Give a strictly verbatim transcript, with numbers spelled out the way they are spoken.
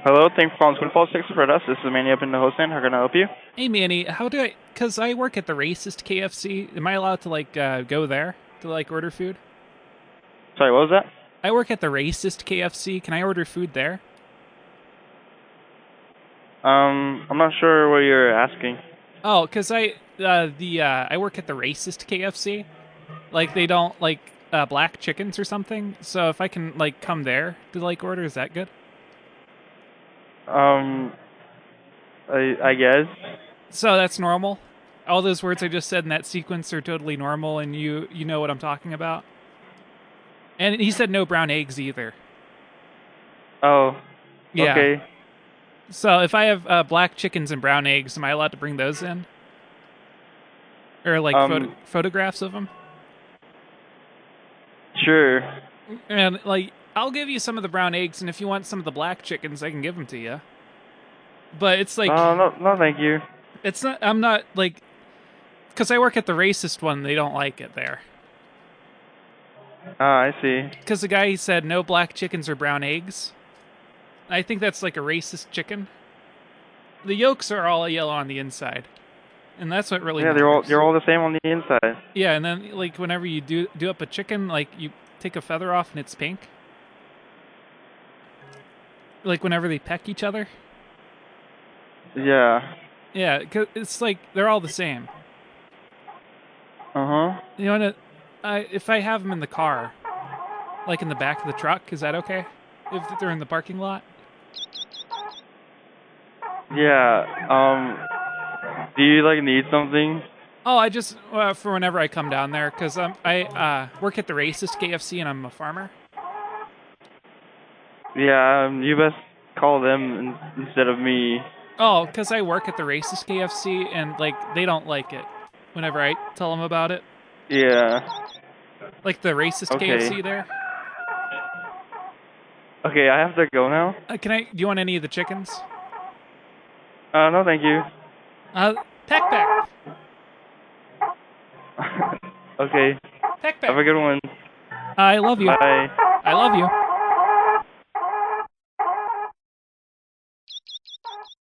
Hello, thanks for calling Twin Falls Texas for us. This is Manny up in the host stand. How can I help you? Hey Manny, how do I? Because I work at the racist K F C. Am I allowed to like uh, go there to like order food? Sorry, what was that? I work at the racist K F C. Can I order food there? Um, I'm not sure what you're asking. Oh, because I uh, the uh, I work at the racist K F C. Like they don't like uh, black chickens or something. So if I can like come there to like order, is that good? Um, I, I guess. So that's normal. All those words I just said in that sequence are totally normal, and you you know what I'm talking about. And he said no brown eggs either. Oh, Yeah. okay. So if I have uh, black chickens and brown eggs, am I allowed to bring those in, or like photo- Um, photographs of them? sure. And like, I'll give you some of the brown eggs, and if you want some of the black chickens, I can give them to you. But it's like, Uh, no, no, thank you. it's not. I'm not like, because I work at the racist one. They don't like it there. Ah, I see. Because the guy he said no black chickens or brown eggs. I think that's like a racist chicken. The yolks are all yellow on the inside, and that's what really Yeah, they're all matters. they're all the same on the inside. Yeah, and then like whenever you do do up a chicken, like you take a feather off and it's pink. Like whenever they peck each other. Yeah. Yeah, 'cause it's like they're all the same. Uh huh. You know, what? I if I have them in the car, like in the back of the truck, is that okay? If they're in the parking lot? Yeah. Um, do you like need something? Oh, I just uh, for whenever I come down there, because um, I uh, work at the racist K F C and I'm a farmer. Yeah. Um, you best call them in, instead of me. Oh, because I work at the racist K F C and like they don't like it whenever I tell them about it. Yeah. Like the racist Okay. K F C there. Okay, I have to go now. Uh, can I? Do you want any of the chickens? Uh, no, thank you. Uh, peck peck, Okay. peck Have a peck. good one. I love you. Bye. I love you.